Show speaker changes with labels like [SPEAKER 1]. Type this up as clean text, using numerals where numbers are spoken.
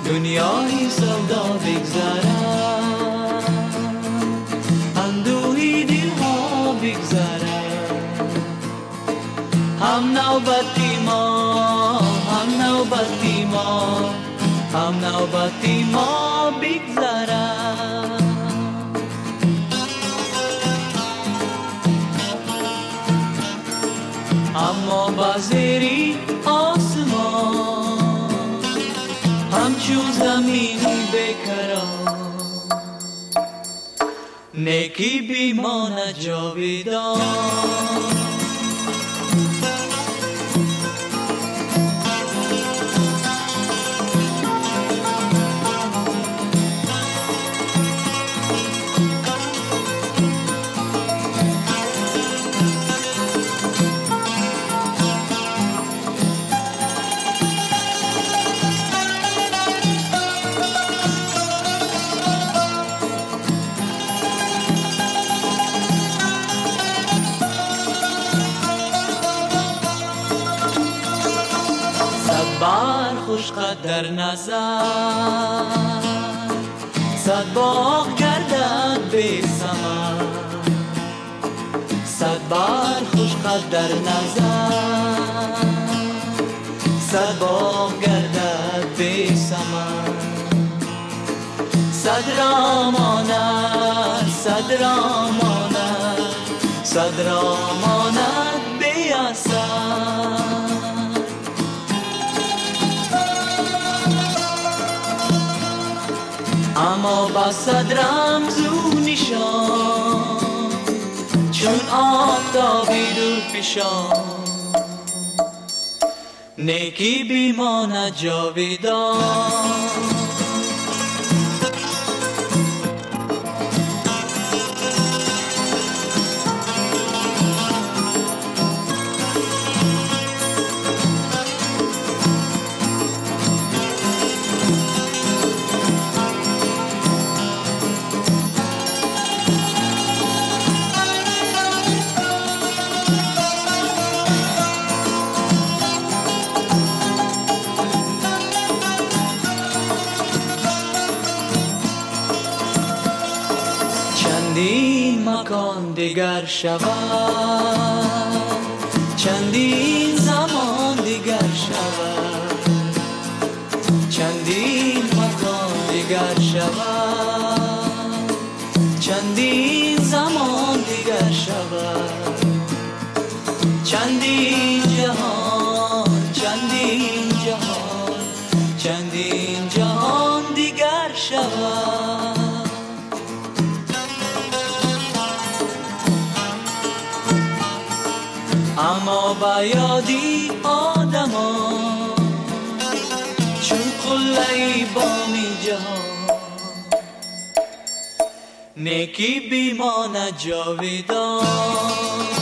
[SPEAKER 1] دنیای سودا بگذرد، اندوهی دلها بگذرد. هم نوبتی ما، هم نوبتی ما، هم نوبتی ما بگذرد. اما بازری آسمان همچون زمینی بیکران، نیکی بیماند جاویدان. بر خوش قدر نظر، صد باغ گردد بی ثمر. صد بر خوش قدر نظر، صد باغ گردد بی ثمر. صد را ماند، صد را ماند، صد را ماند بی اثر. اما با صد رمز و نشان، چون آفتابی دور فشان، نیکی بیماند جاویدان. چندین مکان دیگر شود، چندین زمان دیگر شود. چندین مکان دیگر شود، چندین زمان دیگر شود. چندین جهان، چندین جهان، چندین جهان دیگر شود. اما با یادی آدمان، چون قله‌ای بامی جهان، نیکی بیماند جاویدان.